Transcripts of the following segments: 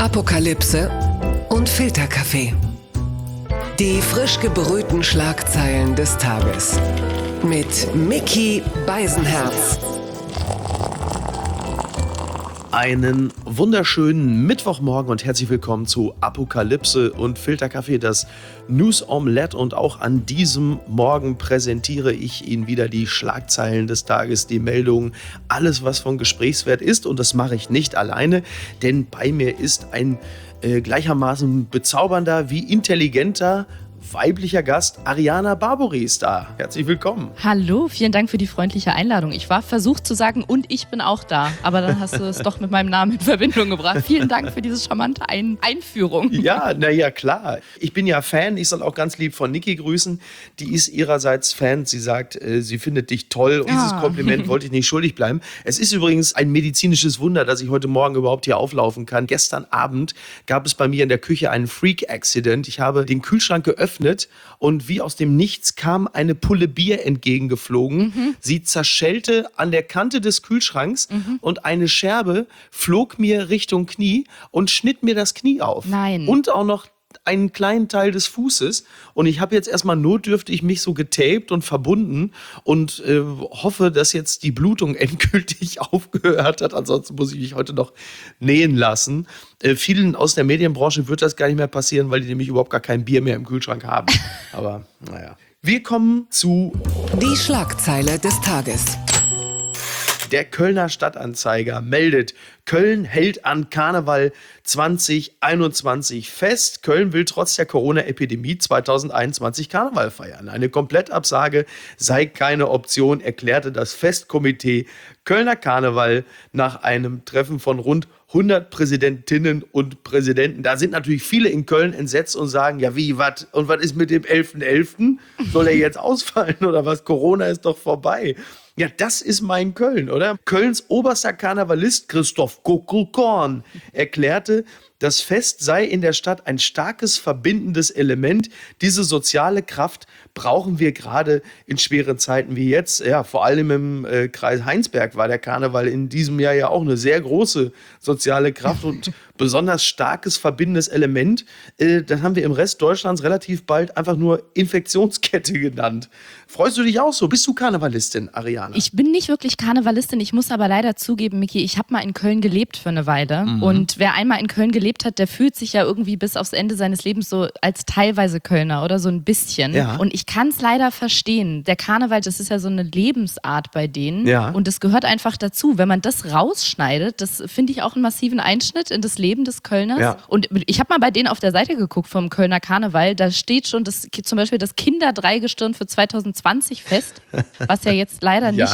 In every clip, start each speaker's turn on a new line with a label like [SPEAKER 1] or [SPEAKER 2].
[SPEAKER 1] Apokalypse und Filterkaffee. Die frisch gebrühten Schlagzeilen des Tages. Mit Micky Beisenherz.
[SPEAKER 2] Einen wunderschönen Mittwochmorgen und herzlich willkommen zu Apokalypse und Filterkaffee, das News Omelette. Und auch an diesem Morgen präsentiere ich Ihnen wieder die Schlagzeilen des Tages, die Meldungen, alles was von Gesprächswert ist. Und das mache ich nicht alleine, denn bei mir ist ein gleichermaßen bezaubernder wie intelligenter weiblicher Gast. Ariana Barbori ist da. Herzlich willkommen.
[SPEAKER 3] Hallo, vielen Dank für die freundliche Einladung. Ich war versucht zu sagen, und ich bin auch da. Aber dann hast du es doch mit meinem Namen in Verbindung gebracht. Vielen Dank für diese charmante Einführung.
[SPEAKER 2] Ja, naja, klar. Ich bin ja Fan. Ich soll auch ganz lieb von Niki grüßen. Die ist ihrerseits Fan. Sie sagt, sie findet dich toll. Und dieses Kompliment wollte ich nicht schuldig bleiben. Es ist übrigens ein medizinisches Wunder, dass ich heute Morgen überhaupt hier auflaufen kann. Gestern Abend gab es bei mir in der Küche einen Freak-Accident. Ich habe den Kühlschrank geöffnet und wie aus dem Nichts kam eine Pulle Bier entgegengeflogen. Sie zerschellte an der Kante des Kühlschranks und eine Scherbe flog mir Richtung Knie und schnitt mir das Knie auf.
[SPEAKER 3] Nein.
[SPEAKER 2] Und auch noch einen kleinen Teil des Fußes. Und ich habe jetzt erstmal notdürftig mich so getaped und verbunden und hoffe, dass jetzt die Blutung endgültig aufgehört hat. Ansonsten muss ich mich heute noch nähen lassen. Vielen aus der Medienbranche wird das gar nicht mehr passieren, weil die nämlich überhaupt gar kein Bier mehr im Kühlschrank haben. Aber naja. Wir kommen zu
[SPEAKER 1] die Schlagzeile des Tages.
[SPEAKER 2] Der Kölner Stadtanzeiger meldet, Köln hält an Karneval 2021 fest. Köln will trotz der Corona-Epidemie 2021 Karneval feiern. Eine Komplettabsage sei keine Option, erklärte das Festkomitee Kölner Karneval nach einem Treffen von rund 100 Präsidentinnen und Präsidenten. Da sind natürlich viele in Köln entsetzt und sagen, ja wie, was? Und was ist mit dem 11.11.? Soll er jetzt ausfallen oder was? Corona ist doch vorbei. Ja, das ist mein Köln, oder? Kölns oberster Karnevalist Christoph Kuckelkorn erklärte, das Fest sei in der Stadt ein starkes verbindendes Element. Diese soziale Kraft brauchen wir gerade in schweren Zeiten wie jetzt. Ja, vor allem im Kreis Heinsberg war der Karneval in diesem Jahr ja auch eine sehr große soziale Kraft und besonders starkes verbindendes Element. Das haben wir im Rest Deutschlands relativ bald einfach nur Infektionskette genannt. Freust du dich auch so? Bist du Karnevalistin, Ariana?
[SPEAKER 3] Ich bin nicht wirklich Karnevalistin. Ich muss aber leider zugeben, Micky, ich habe mal in Köln gelebt für eine Weile. Und wer einmal in Köln gelebt hat, der fühlt sich ja irgendwie bis aufs Ende seines Lebens so als teilweise Kölner oder so ein bisschen.
[SPEAKER 2] Ja.
[SPEAKER 3] Und ich kann es leider verstehen. Der Karneval, das ist ja so eine Lebensart bei denen.
[SPEAKER 2] Ja.
[SPEAKER 3] Und es gehört einfach dazu. Wenn man das rausschneidet, das finde ich auch einen massiven Einschnitt in das Leben des Kölners.
[SPEAKER 2] Ja.
[SPEAKER 3] Und ich habe mal bei denen auf der Seite geguckt vom Kölner Karneval. Da steht schon zum Beispiel das Kinderdreigestirn für 2020 fest, was ja jetzt leider nicht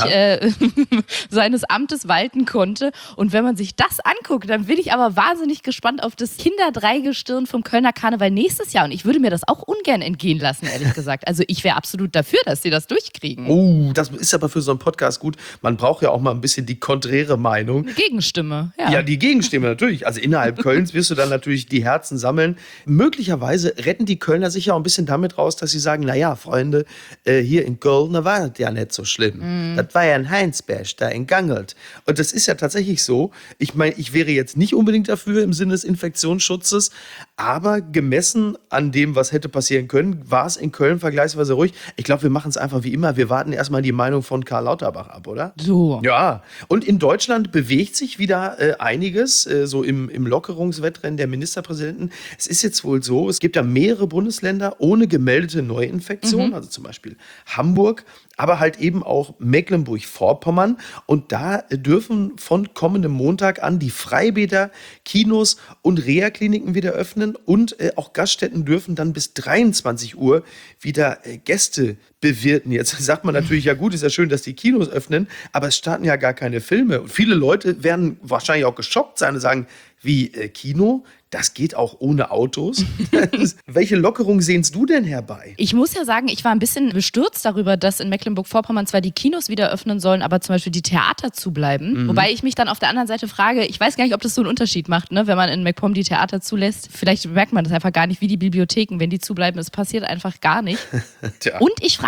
[SPEAKER 3] seines Amtes walten konnte. Und wenn man sich das anguckt, dann bin ich aber wahnsinnig gespannt auf das Kinderdreigestirn vom Kölner Karneval nächstes Jahr. Und ich würde mir das auch ungern entgehen lassen, ehrlich gesagt. Also ich wäre absolut dafür, dass sie das durchkriegen.
[SPEAKER 2] Oh, das ist aber für so einen Podcast gut. Man braucht ja auch mal ein bisschen die konträre Meinung.
[SPEAKER 3] Eine Gegenstimme, ja.
[SPEAKER 2] Ja, die Gegenstimme natürlich. Also innerhalb Kölns wirst du dann natürlich die Herzen sammeln. Möglicherweise retten die Kölner sich ja auch ein bisschen damit raus, dass sie sagen, naja, Freunde, hier in Köln, da war das ja nicht so schlimm. Das war ja in Heinsberg, da in Gangelt. Und das ist ja tatsächlich so. Ich meine, ich wäre jetzt nicht unbedingt dafür im Sinne des Infektionsschutzes, aber gemessen an dem, was hätte passieren können, war es in Köln vergleichsweise ruhig. Ich glaube, wir machen es einfach wie immer. Wir warten erstmal die Meinung von Karl Lauterbach ab, oder?
[SPEAKER 3] So.
[SPEAKER 2] Ja, und in Deutschland bewegt sich wieder einiges, so im Lockerungswettrennen der Ministerpräsidenten. Es ist jetzt wohl so, es gibt ja mehrere Bundesländer ohne gemeldete Neuinfektionen, also zum Beispiel Hamburg, aber halt eben auch Mecklenburg-Vorpommern. Und da dürfen von kommendem Montag an die Freibäder, Kinos und Reha-Kliniken wieder öffnen. Und auch Gaststätten dürfen dann bis 23 Uhr wieder Gäste bewirten. Jetzt sagt man natürlich, ja gut, ist ja schön, dass die Kinos öffnen, aber es starten ja gar keine Filme. Und viele Leute werden wahrscheinlich auch geschockt sein und sagen, wie Kino? Das geht auch ohne Autos. Welche Lockerung sehnst du denn herbei?
[SPEAKER 3] Ich muss ja sagen, ich war ein bisschen bestürzt darüber, dass in Mecklenburg-Vorpommern zwar die Kinos wieder öffnen sollen, aber zum Beispiel die Theater zubleiben. Wobei ich mich dann auf der anderen Seite frage, ich weiß gar nicht, ob das so einen Unterschied macht, ne? Wenn man in MacPom die Theater zulässt. Vielleicht merkt man das einfach gar nicht, wie die Bibliotheken, wenn die zubleiben. Es passiert einfach gar nicht. Und ich frage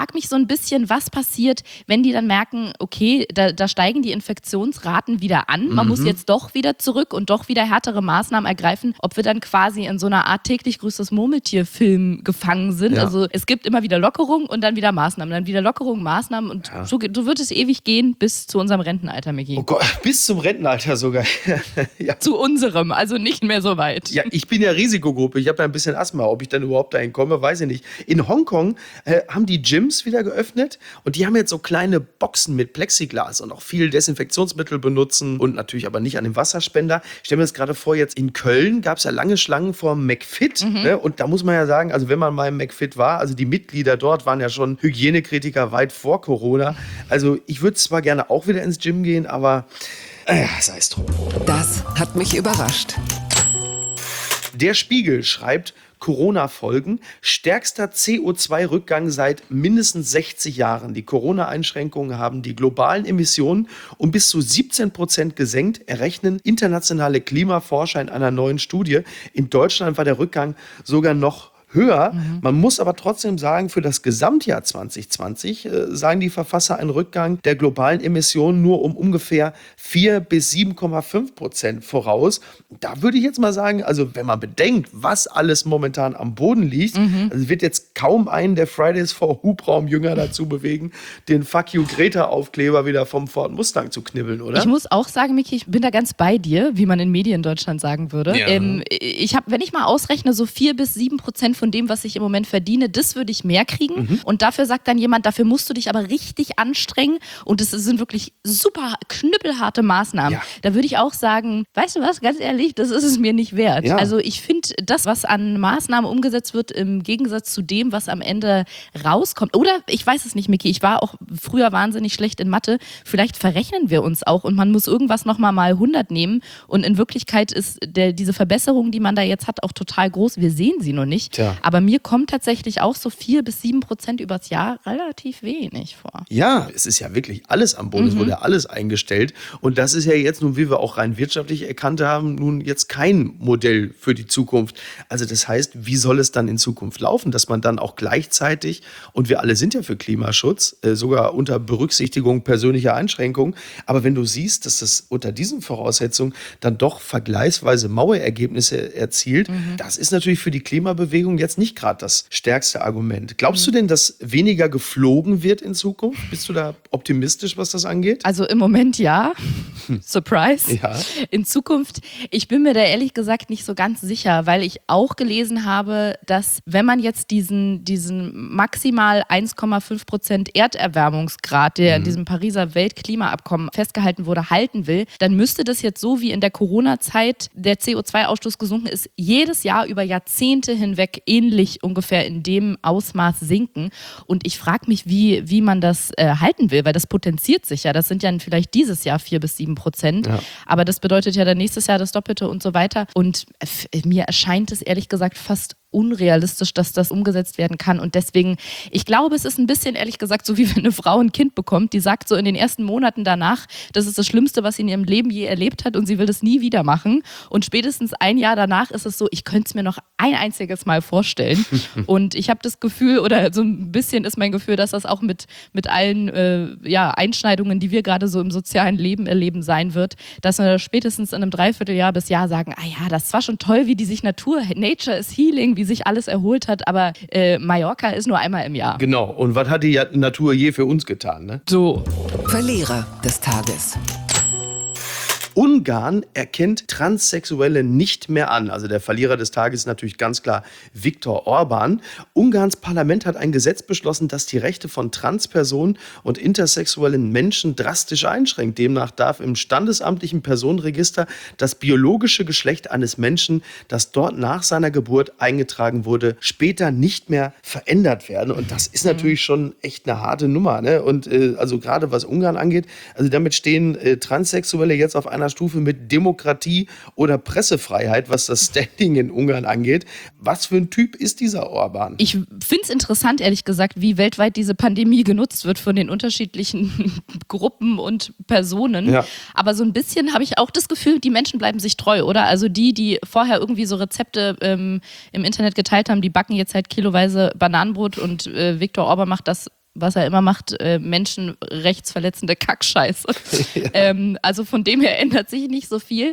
[SPEAKER 3] frage mich so ein bisschen, was passiert, wenn die dann merken, okay, da steigen die Infektionsraten wieder an. Man muss jetzt doch wieder zurück und doch wieder härtere Maßnahmen ergreifen, ob wir dann quasi in so einer Art täglich grüßt das Murmeltier-Film gefangen sind. Ja. Also es gibt immer wieder Lockerung und dann wieder Maßnahmen, dann wieder Lockerung, Maßnahmen und so wird es ewig gehen bis zu unserem Rentenalter, Micky.
[SPEAKER 2] Oh Gott, bis zum Rentenalter sogar.
[SPEAKER 3] Ja. Zu unserem, also nicht mehr so weit.
[SPEAKER 2] Ja, ich bin ja Risikogruppe, ich habe ja ein bisschen Asthma. Ob ich dann überhaupt dahin komme, weiß ich nicht. In Hongkong haben die Gyms wieder geöffnet und die haben jetzt so kleine Boxen mit Plexiglas und auch viel Desinfektionsmittel benutzen und natürlich aber nicht an dem Wasserspender. Ich stelle mir das gerade vor, jetzt in Köln gab es ja lange Schlangen vor McFit. Ne? Und da muss man ja sagen, also wenn man mal im McFit war, also die Mitglieder dort waren ja schon Hygienekritiker weit vor Corona. Also ich würde zwar gerne auch wieder ins Gym gehen, aber sei es drum.
[SPEAKER 1] Das hat mich überrascht.
[SPEAKER 2] Der Spiegel schreibt, Corona-Folgen, stärkster CO2-Rückgang seit mindestens 60 Jahren. Die Corona-Einschränkungen haben die globalen Emissionen um bis zu 17% gesenkt, errechnen internationale Klimaforscher in einer neuen Studie. In Deutschland war der Rückgang sogar noch höher. Man muss aber trotzdem sagen, für das Gesamtjahr 2020 sagen die Verfasser einen Rückgang der globalen Emissionen nur um ungefähr 4 bis 7,5% voraus. Da würde ich jetzt mal sagen, also wenn man bedenkt, was alles momentan am Boden liegt, also wird jetzt kaum einen der Fridays for Hubraum-Jünger dazu bewegen, den Fuck You Greta-Aufkleber wieder vom Ford Mustang zu knibbeln, oder?
[SPEAKER 3] Ich muss auch sagen, Micky, ich bin da ganz bei dir, wie man in Medien Deutschland sagen würde. Ja. Ich habe, wenn ich mal ausrechne, so 4 bis 7% von dem, was ich im Moment verdiene, das würde ich mehr kriegen. Und dafür sagt dann jemand, dafür musst du dich aber richtig anstrengen. Und das sind wirklich super knüppelharte Maßnahmen. Ja. Da würde ich auch sagen, weißt du was, ganz ehrlich, das ist es mir nicht wert. Ja. Also ich finde, das, was an Maßnahmen umgesetzt wird, im Gegensatz zu dem, was am Ende rauskommt. Oder, ich weiß es nicht, Micky, ich war auch früher wahnsinnig schlecht in Mathe. Vielleicht verrechnen wir uns auch und man muss irgendwas nochmal mal 100 nehmen. Und in Wirklichkeit ist diese Verbesserung, die man da jetzt hat, auch total groß. Wir sehen sie noch nicht. Tja. Aber mir kommt tatsächlich auch so 4 bis 7% übers Jahr relativ wenig vor.
[SPEAKER 2] Ja, es ist ja wirklich alles am Boden, es wurde ja alles eingestellt. Und das ist ja jetzt nun, wie wir auch rein wirtschaftlich erkannt haben, nun jetzt kein Modell für die Zukunft. Also das heißt, wie soll es dann in Zukunft laufen, dass man dann auch gleichzeitig, und wir alle sind ja für Klimaschutz, sogar unter Berücksichtigung persönlicher Einschränkungen, aber wenn du siehst, dass das unter diesen Voraussetzungen dann doch vergleichsweise maue Ergebnisse erzielt, das ist natürlich für die Klimabewegung jetzt nicht gerade das stärkste Argument. Glaubst du denn, dass weniger geflogen wird in Zukunft? Bist du da optimistisch, was das angeht?
[SPEAKER 3] Also im Moment ja. Surprise.
[SPEAKER 2] Ja.
[SPEAKER 3] In Zukunft, ich bin mir da ehrlich gesagt nicht so ganz sicher, weil ich auch gelesen habe, dass wenn man jetzt diesen maximal 1,5% Erderwärmungsgrad, der in diesem Pariser Weltklimaabkommen festgehalten wurde, halten will, dann müsste das jetzt so wie in der Corona-Zeit der CO2-Ausstoß gesunken ist, jedes Jahr über Jahrzehnte hinweg ähnlich ungefähr in dem Ausmaß sinken. Und ich frage mich, wie man das halten will, weil das potenziert sich ja. Das sind ja vielleicht dieses Jahr 4 bis 7%. Ja. Aber das bedeutet ja dann nächstes Jahr das Doppelte und so weiter. Und mir erscheint es ehrlich gesagt fast unrealistisch, dass das umgesetzt werden kann. Und deswegen, ich glaube, es ist ein bisschen, ehrlich gesagt, so wie wenn eine Frau ein Kind bekommt, die sagt so in den ersten Monaten danach, das ist das Schlimmste, was sie in ihrem Leben je erlebt hat und sie will das nie wieder machen. Und spätestens ein Jahr danach ist es so, ich könnte es mir noch ein einziges Mal vorstellen. Und ich habe das Gefühl, oder so ein bisschen ist mein Gefühl, dass das auch mit allen Einschneidungen, die wir gerade so im sozialen Leben erleben, sein wird, dass wir spätestens in einem Dreivierteljahr bis Jahr sagen, das war schon toll, wie die sich Nature is Healing, wie sich alles erholt hat, aber Mallorca ist nur einmal im Jahr.
[SPEAKER 2] Genau, und was hat die Natur je für uns getan, ne?
[SPEAKER 3] So.
[SPEAKER 1] Verlierer des Tages.
[SPEAKER 2] Ungarn erkennt Transsexuelle nicht mehr an. Also der Verlierer des Tages ist natürlich ganz klar Viktor Orbán. Ungarns Parlament hat ein Gesetz beschlossen, das die Rechte von Transpersonen und intersexuellen Menschen drastisch einschränkt. Demnach darf im standesamtlichen Personenregister das biologische Geschlecht eines Menschen, das dort nach seiner Geburt eingetragen wurde, später nicht mehr verändert werden. Und das ist natürlich schon echt eine harte Nummer, ne? Und also gerade was Ungarn angeht, also damit stehen Transsexuelle jetzt auf einer Stufe mit Demokratie oder Pressefreiheit, was das Standing in Ungarn angeht. Was für ein Typ ist dieser Orbán?
[SPEAKER 3] Ich finde es interessant, ehrlich gesagt, wie weltweit diese Pandemie genutzt wird von den unterschiedlichen Gruppen und Personen. Ja. Aber so ein bisschen habe ich auch das Gefühl, die Menschen bleiben sich treu, oder? Also die vorher irgendwie so Rezepte im Internet geteilt haben, die backen jetzt halt kiloweise Bananenbrot und Viktor Orbán macht das was er immer macht, menschenrechtsverletzende Kackscheiße. Ja. Also von dem her ändert sich nicht so viel.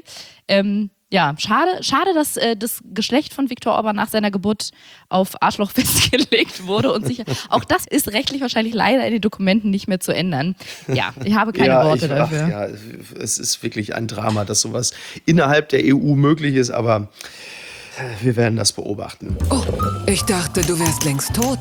[SPEAKER 3] Ja, schade, dass das Geschlecht von Viktor Orban nach seiner Geburt auf Arschloch festgelegt wurde und sicher, auch das ist rechtlich wahrscheinlich leider in den Dokumenten nicht mehr zu ändern. Ja, ich habe keine Worte dafür.
[SPEAKER 2] Ja, es ist wirklich ein Drama, dass sowas innerhalb der EU möglich ist, aber wir werden das beobachten.
[SPEAKER 1] Oh, ich dachte, du wärst längst tot.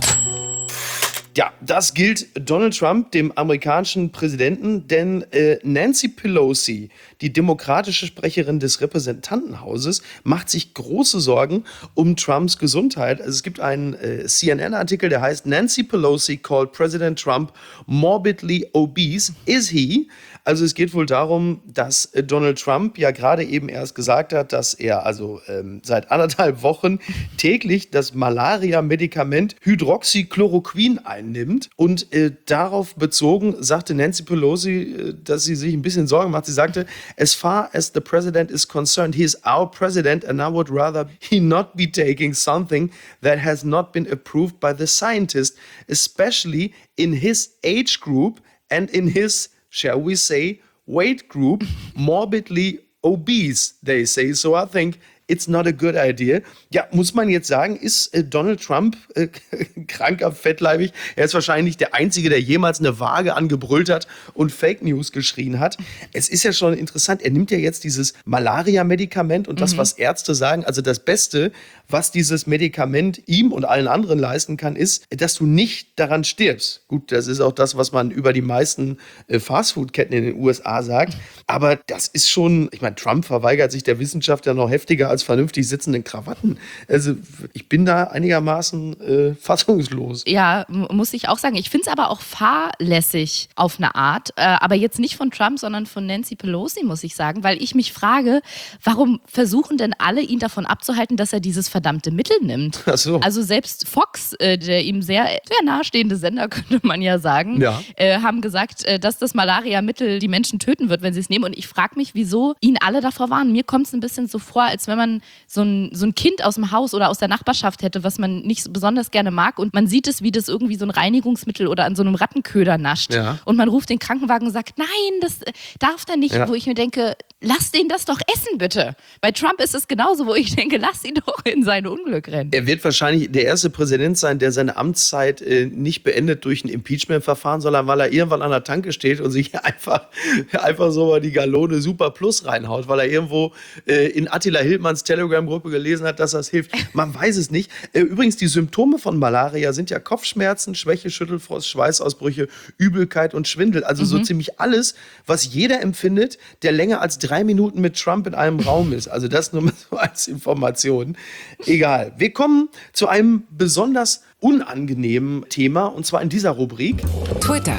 [SPEAKER 2] Ja, das gilt Donald Trump, dem amerikanischen Präsidenten, denn Nancy Pelosi, die demokratische Sprecherin des Repräsentantenhauses, macht sich große Sorgen um Trumps Gesundheit. Also es gibt einen CNN-Artikel, der heißt Nancy Pelosi called President Trump morbidly obese. Is he? Also es geht wohl darum, dass Donald Trump ja gerade eben erst gesagt hat, dass er also seit 1,5 Wochen täglich das Malaria-Medikament Hydroxychloroquin einnimmt. Und darauf bezogen sagte Nancy Pelosi, dass sie sich ein bisschen Sorgen macht. Sie sagte, as far as the president is concerned, he is our president and I would rather he not be taking something that has not been approved by the scientist, especially in his age group and in his, shall we say, weight group, morbidly obese, they say. So I think it's not a good idea. Ja, muss man jetzt sagen, ist Donald Trump kranker, fettleibig? Er ist wahrscheinlich der Einzige, der jemals eine Waage angebrüllt hat und Fake News geschrien hat. Es ist ja schon interessant, er nimmt ja jetzt dieses Malaria-Medikament und das, was Ärzte sagen, also das Beste, was dieses Medikament ihm und allen anderen leisten kann, ist, dass du nicht daran stirbst. Gut, das ist auch das, was man über die meisten Fastfood-Ketten in den USA sagt. Aber das ist schon, ich meine, Trump verweigert sich der Wissenschaft ja noch heftiger als vernünftig sitzenden Krawatten. Also ich bin da einigermaßen fassungslos.
[SPEAKER 3] Ja, muss ich auch sagen. Ich finde es aber auch fahrlässig auf eine Art. Aber jetzt nicht von Trump, sondern von Nancy Pelosi, muss ich sagen. Weil ich mich frage, warum versuchen denn alle, ihn davon abzuhalten, dass er dieses verdammte Mittel nimmt?
[SPEAKER 2] Ach so.
[SPEAKER 3] Also selbst Fox, der ihm sehr, sehr nahestehende Sender, könnte man ja sagen, haben gesagt, dass das Malaria-Mittel die Menschen töten wird, wenn sie es nehmen. Und ich frage mich, wieso ihn alle davor warnen. Mir kommt es ein bisschen so vor, als wenn man so ein Kind aus dem Haus oder aus der Nachbarschaft hätte, was man nicht so besonders gerne mag. Und man sieht es, wie das irgendwie so ein Reinigungsmittel oder an so einem Rattenköder nascht. Ja. Und man ruft den Krankenwagen und sagt, nein, das darf er nicht. Ja. Wo ich mir denke, lass den das doch essen, bitte. Bei Trump ist es genauso, wo ich denke, lass ihn doch in sein Unglück rennen.
[SPEAKER 2] Er wird wahrscheinlich der erste Präsident sein, der seine Amtszeit nicht beendet durch ein Impeachment-Verfahren, sondern weil er irgendwann an der Tanke steht und sich einfach so mal die Gallone Super Plus reinhaut, weil er irgendwo in Attila Hildmanns Telegram-Gruppe gelesen hat, dass das hilft. Man weiß es nicht. Übrigens, die Symptome von Malaria sind ja Kopfschmerzen, Schwäche, Schüttelfrost, Schweißausbrüche, Übelkeit und Schwindel. Also so ziemlich alles, was jeder empfindet, der länger als 3 Minuten mit Trump in einem Raum ist. Also das nur mal so als Information. Egal. Wir kommen zu einem besonders unangenehmen Thema, und zwar in dieser Rubrik.
[SPEAKER 1] Twitter,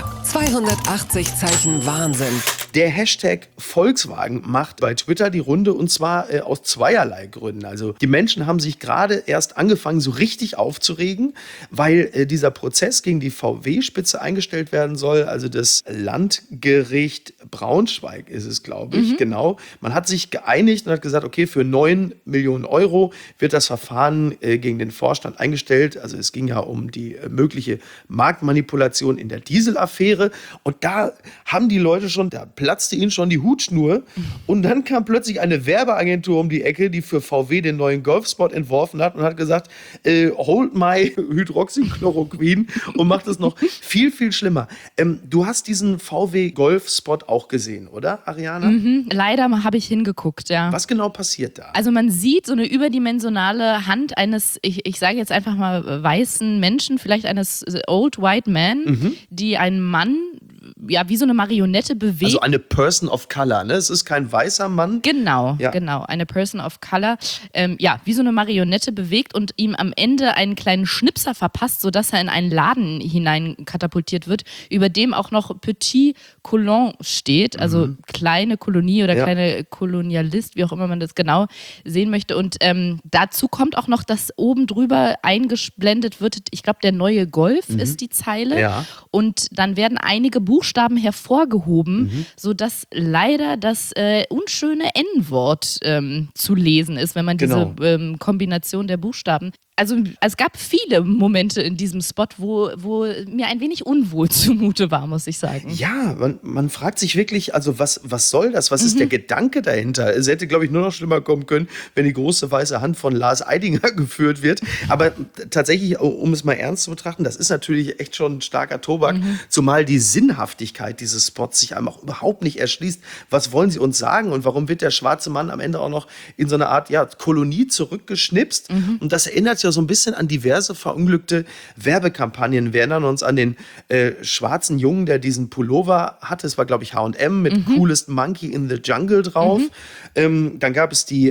[SPEAKER 1] 280 Zeichen Wahnsinn.
[SPEAKER 2] Der Hashtag Volkswagen macht bei Twitter die Runde, und zwar aus zweierlei Gründen. Also die Menschen haben sich gerade erst angefangen, so richtig aufzuregen, weil dieser Prozess gegen die VW-Spitze eingestellt werden soll. Also das Landgericht Braunschweig ist es, glaube ich, genau. Man hat sich geeinigt und hat gesagt, okay, für 9 Millionen Euro wird das Verfahren gegen den Vorstand eingestellt. Also es ging ja um die mögliche Marktmanipulation in der Dieselaffäre. Und da haben die Leute schon, da platzte ihnen schon die Hutschnur. Und dann kam plötzlich eine Werbeagentur um die Ecke, die für VW den neuen Golfspot entworfen hat und hat gesagt, hold my Hydroxychloroquin, und macht es noch viel, viel schlimmer. Du hast diesen VW Golfspot auch gesehen, oder, Ariana?
[SPEAKER 3] Leider habe ich hingeguckt, ja.
[SPEAKER 2] Was genau passiert da?
[SPEAKER 3] Also man sieht so eine überdimensionale Hand eines, ich sage jetzt einfach mal weißen Menschen, vielleicht eines Old White Man, die einen Mann ja, wie so eine Marionette bewegt.
[SPEAKER 2] Also eine Person of Color, ne? Es ist kein weißer Mann.
[SPEAKER 3] Genau, genau. Eine Person of Color. Ja, wie so eine Marionette bewegt und ihm am Ende einen kleinen Schnipser verpasst, sodass er in einen Laden hinein katapultiert wird, über dem auch noch Petit Colon steht, also kleine Kolonie oder kleine Kolonialist, wie auch immer man das genau sehen möchte. Und dazu kommt auch noch, dass oben drüber eingeblendet wird, ich glaube, der neue Golf ist die Zeile. Ja. Und dann werden einige Buchstaben hervorgehoben, sodass leider das unschöne N-Wort zu lesen ist, wenn man diese Kombination der Buchstaben Also es gab viele Momente in diesem Spot, wo mir ein wenig unwohl zumute war, muss ich sagen.
[SPEAKER 2] Ja, man fragt sich wirklich, also was soll das? Was ist der Gedanke dahinter? Es hätte, glaube ich, nur noch schlimmer kommen können, wenn die große weiße Hand von Lars Eidinger geführt wird. Aber tatsächlich, um es mal ernst zu betrachten, das ist natürlich echt schon ein starker Tobak, zumal die Sinnhaftigkeit dieses Spots sich einem auch überhaupt nicht erschließt. Was wollen sie uns sagen und warum wird der schwarze Mann am Ende auch noch in so eine Art Kolonie zurückgeschnipst? Und das erinnert ja so ein bisschen an diverse verunglückte Werbekampagnen. Wir erinnern uns an den schwarzen Jungen, der diesen Pullover hatte. Es war, glaube ich, H&M mit Coolest Monkey in the Jungle drauf. Dann gab es die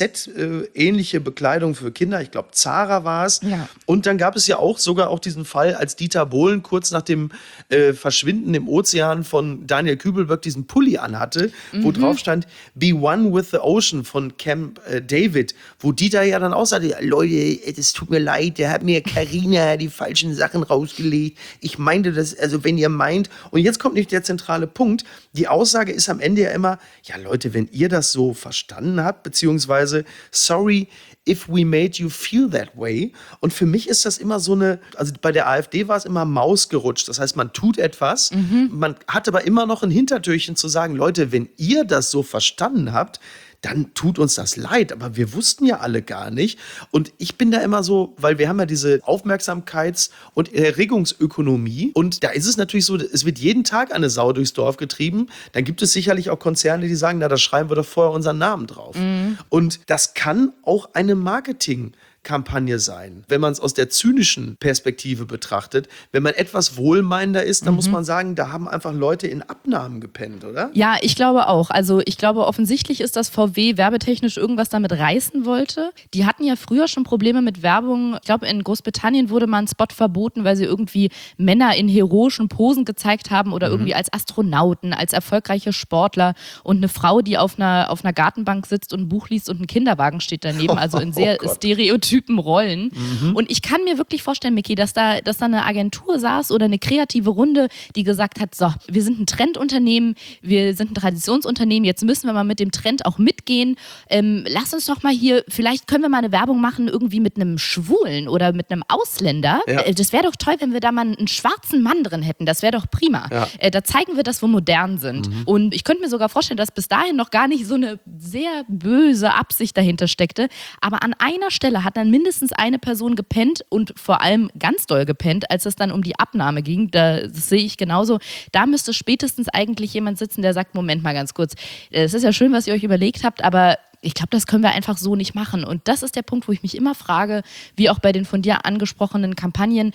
[SPEAKER 2] KZ-ähnliche Bekleidung für Kinder. Ich glaube, Zara war es.
[SPEAKER 3] Ja.
[SPEAKER 2] Und dann gab es ja sogar auch diesen Fall, als Dieter Bohlen kurz nach dem Verschwinden im Ozean von Daniel Kübelberg diesen Pulli anhatte, wo drauf stand, Be One with the Ocean von Camp David, wo Dieter ja dann auch sagte, Leute, es tut mir leid, der hat mir Carina die falschen Sachen rausgelegt. Ich meinte das, also wenn ihr meint, und jetzt kommt nicht der zentrale Punkt, die Aussage ist am Ende ja immer, ja Leute, wenn ihr das so verstanden habt, beziehungsweise, sorry, if we made you feel that way. Und für mich ist das immer so also bei der AfD war es immer mausgerutscht. Das heißt, man tut etwas, man hat aber immer noch ein Hintertürchen zu sagen, Leute, wenn ihr das so verstanden habt, dann tut uns das leid, aber wir wussten ja alle gar nicht. Und ich bin da immer so, weil wir haben ja diese Aufmerksamkeits- und Erregungsökonomie und da ist es natürlich so, es wird jeden Tag eine Sau durchs Dorf getrieben. Dann gibt es sicherlich auch Konzerne, die sagen, na, da schreiben wir doch vorher unseren Namen drauf. Und das kann auch eine Marketingkampagne sein, wenn man es aus der zynischen Perspektive betrachtet. Wenn man etwas wohlmeinender ist, dann muss man sagen, da haben einfach Leute in Abnahmen gepennt, oder?
[SPEAKER 3] Ja, ich glaube auch. Also ich glaube, offensichtlich ist, dass VW werbetechnisch irgendwas damit reißen wollte. Die hatten ja früher schon Probleme mit Werbung. Ich glaube, in Großbritannien wurde mal ein Spot verboten, weil sie irgendwie Männer in heroischen Posen gezeigt haben oder irgendwie als Astronauten, als erfolgreiche Sportler und eine Frau, die auf einer Gartenbank sitzt und ein Buch liest und ein Kinderwagen steht daneben. Also in sehr stereotypen Rollen. Und ich kann mir wirklich vorstellen, Micky, dass da eine Agentur saß oder eine kreative Runde, die gesagt hat, so, wir sind ein Trendunternehmen, wir sind ein Traditionsunternehmen, jetzt müssen wir mal mit dem Trend auch mitgehen. Lass uns doch mal hier, vielleicht können wir mal eine Werbung machen, irgendwie mit einem Schwulen oder mit einem Ausländer. Ja. Das wäre doch toll, wenn wir da mal einen schwarzen Mann drin hätten. Das wäre doch prima. Ja. Da zeigen wir, dass wir modern sind. Und ich könnte mir sogar vorstellen, dass bis dahin noch gar nicht so eine sehr böse Absicht dahinter steckte. Aber an einer Stelle hat dann mindestens eine Person gepennt und vor allem ganz doll gepennt, als es dann um die Abnahme ging. Das sehe ich genauso. Da müsste spätestens eigentlich jemand sitzen, der sagt, Moment mal ganz kurz, es ist ja schön, was ihr euch überlegt habt, aber ich glaube, das können wir einfach so nicht machen. Und das ist der Punkt, wo ich mich immer frage, wie auch bei den von dir angesprochenen Kampagnen,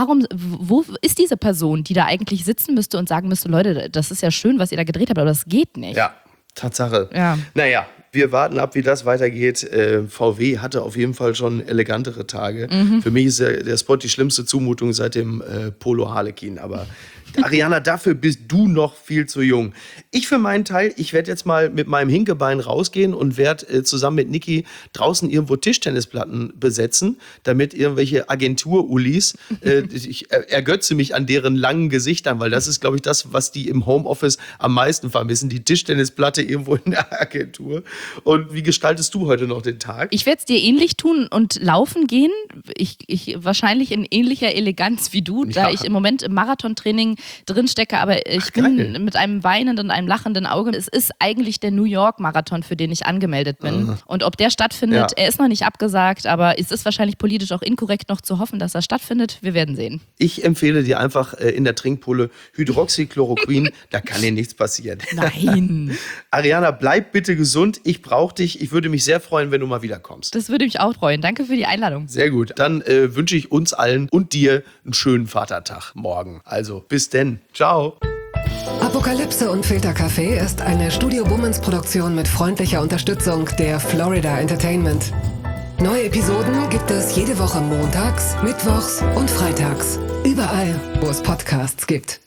[SPEAKER 3] wo ist diese Person, die da eigentlich sitzen müsste und sagen müsste, Leute, das ist ja schön, was ihr da gedreht habt, aber das geht nicht.
[SPEAKER 2] Ja, Tatsache.
[SPEAKER 3] Ja.
[SPEAKER 2] Naja, wir warten ab, wie das weitergeht. VW hatte auf jeden Fall schon elegantere Tage. Für mich ist der Spot die schlimmste Zumutung seit dem Polo Harlequin. Aber Ariana, dafür bist du noch viel zu jung. Ich für meinen Teil, ich werde jetzt mal mit meinem Hinkebein rausgehen und werde zusammen mit Niki draußen irgendwo Tischtennisplatten besetzen, damit irgendwelche Agentur-Ulis, ich ergötze mich an deren langen Gesichtern, weil das ist, glaube ich, das, was die im Homeoffice am meisten vermissen, die Tischtennisplatte irgendwo in der Agentur. Und wie gestaltest du heute noch den Tag?
[SPEAKER 3] Ich werde es dir ähnlich tun und laufen gehen. Ich wahrscheinlich in ähnlicher Eleganz wie du, da ich im Moment im Marathontraining drinstecke, aber ich bin mit einem weinenden, einem lachenden Auge. Es ist eigentlich der New York-Marathon, für den ich angemeldet bin. Und ob der stattfindet, er ist noch nicht abgesagt, aber es ist wahrscheinlich politisch auch inkorrekt noch zu hoffen, dass er stattfindet. Wir werden sehen.
[SPEAKER 2] Ich empfehle dir einfach in der Trinkpulle Hydroxychloroquin, da kann dir nichts passieren.
[SPEAKER 3] Nein.
[SPEAKER 2] Ariana, bleib bitte gesund. Ich brauche dich. Ich würde mich sehr freuen, wenn du mal wiederkommst.
[SPEAKER 3] Das würde mich auch freuen. Danke für die Einladung.
[SPEAKER 2] Sehr gut. Dann wünsche ich uns allen und dir einen schönen Vatertag morgen. Also bis denn. Ciao.
[SPEAKER 1] Apokalypse und Filterkaffee ist eine Studio Bummens Produktion mit freundlicher Unterstützung der Florida Entertainment. Neue Episoden gibt es jede Woche montags, mittwochs und freitags. Überall, wo es Podcasts gibt.